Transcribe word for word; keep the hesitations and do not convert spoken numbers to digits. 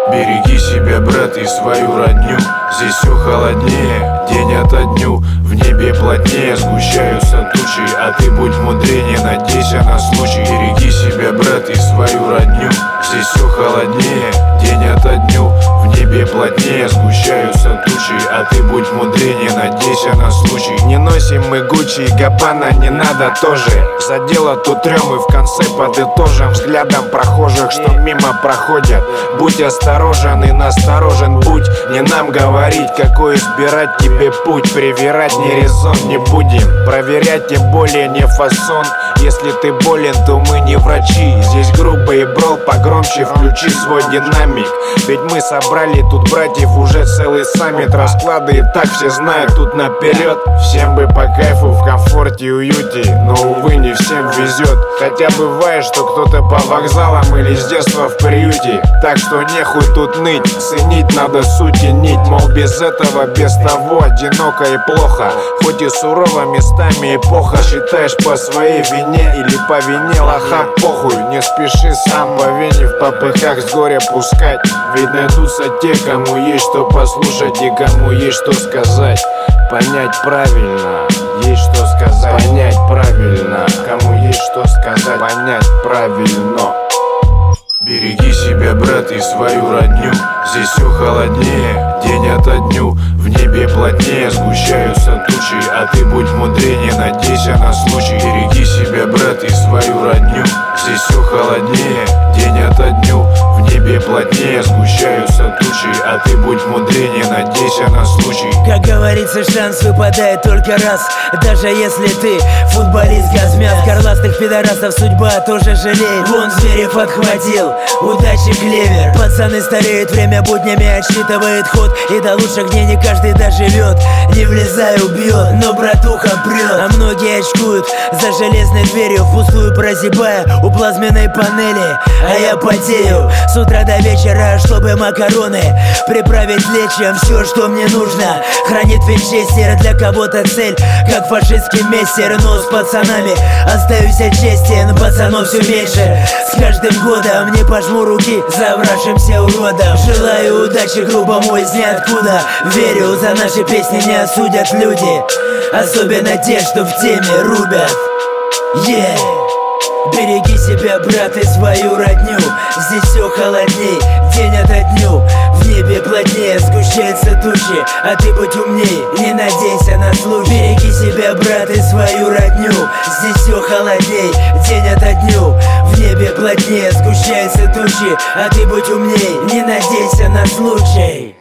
Береги себя, брат, и свою родню. Здесь все холоднее, день ото дню. В небе плотнее сгущаются тучи, а ты будь мудрее, не надейся на случай. Береги себя, брат, и свою родню. Здесь все холоднее, день ото дню. В небе плотнее сгущаются тучи, а ты будь мудрее, не надейся на случай. Не носим мы Гуччи и Габбана, не надо тоже. За дело тут трем и в конце подытожим взглядом прохожих, что мимо проходят. Будь осторожен и насторожен будь. Не нам говорить, какой избирать тебе путь. Привирать не резон, не будем проверять, тем более не фасон. Если ты болен, то мы не врачи. Здесь грубый брол, погромче включи свой динамик. Ведь мы собрали тут братьев уже целый саммит. Расклады и так все знают тут наперед. Всем бы по кайфу, в комфорте и уюте, но, увы, не всем везет. Хотя бывает, что кто-то по вокзалам или с детства в приюте. Так что нехуй тут ныть, ценить надо суть и нить. Мол, без этого, без того, одиноко и плохо. Хоть и сурово местами эпоха. Считаешь по своей вине или по вине лоха, похуй. Не спеши сам по вене в попыхах с горя пускать. Ведь найдутся те, кому есть что послушать и кому есть что сказать. Понять правильно, есть что сказать. Понять правильно, кому есть что сказать. Понять правильно. Береги себя, брат, и свою родню. Здесь все холоднее, день ото дню. В небе плотнее сгущаются тучи, а ты будь мудрее, не надейся на случай. Береги себя, брат, и свою родню. Здесь все холоднее, день ото дню. В небе плотнее сгущаются тучи, а ты будь мудрее, не надейся на случай. Как говорится, шанс выпадает только раз. Даже если ты футболист газмяс. Горластых пидорасов судьба тоже жалеет. Вон Зверев отхватил, удачи клевер. Пацаны стареют, время буднями отсчитывает ход. И до лучших дней не каждый доживет. Не влезай, убьет, но братуха прет. А многие очкуют за железной дверью, впустую прозябая у плазменной панели. А я потею с утра до вечера, чтобы макароны приправить лечем. Все, что мне нужно, хранит винчестер. Для кого-то цель, как фашистский мессер. Но с пацанами остаюсь честен. Пацанов все меньше, с каждым годом не пожму руки завравшимся уродом. Желаю удачи грубому из ниоткуда. Верю, за наши песни не осудят люди, особенно те, что в теме рубят. Yeah. Береги себя, брат, и свою родню. Здесь все холодней, день ото дню. В небе плотнее сгущаются тучи, а ты будь умней, не надейся на случай. Береги себя, брат, и свою родню. Здесь все холодней, день ото дню. В небе плотнее сгущаются тучи, а ты будь умней, не надейся на случай.